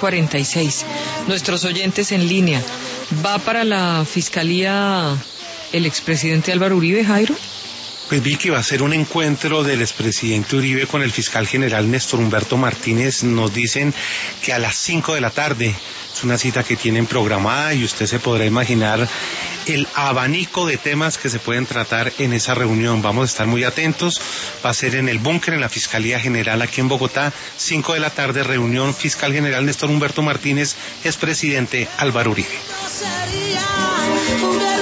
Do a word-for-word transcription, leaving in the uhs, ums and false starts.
cuarenta y seis. Nuestros oyentes en línea, ¿va para la Fiscalía el expresidente Álvaro Uribe, Jairo? Pues vi que va a ser un encuentro del expresidente Uribe con el fiscal general Néstor Humberto Martínez. Nos dicen que a las cinco de la tarde es una cita que tienen programada y usted se podrá imaginar el abanico de temas que se pueden tratar en esa reunión. Vamos a estar muy atentos. Va a ser en el búnker, en la Fiscalía General aquí en Bogotá, cinco de la tarde, reunión fiscal general Néstor Humberto Martínez, expresidente Álvaro Uribe.